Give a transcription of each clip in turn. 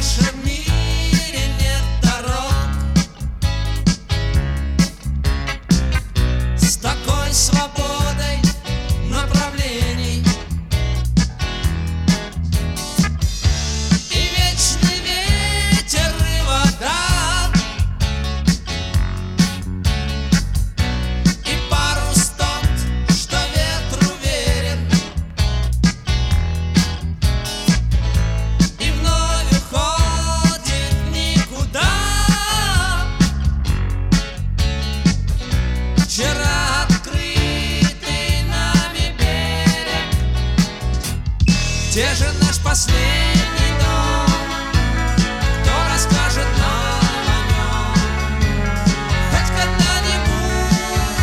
нашем мире нет дорог с такой свободой направлений. И вечный ветер и вода, и парус тот, что ветру верен, и вновь уходит никуда. Вчера открытый нами берег, где же наш последний дом? Кто расскажет нам о нем хоть когда-нибудь?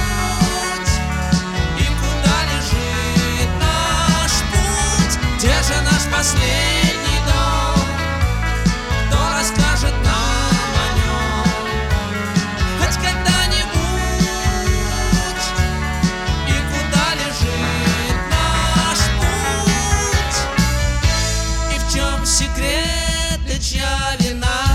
И куда лежит наш путь? Где же наш последний дом? Кто расскажет нам о нем хоть когда-нибудь? И куда лежит наш путь? И в чем секрет, и чья вина,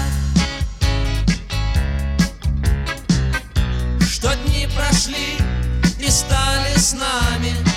что дни прошли и стали с нами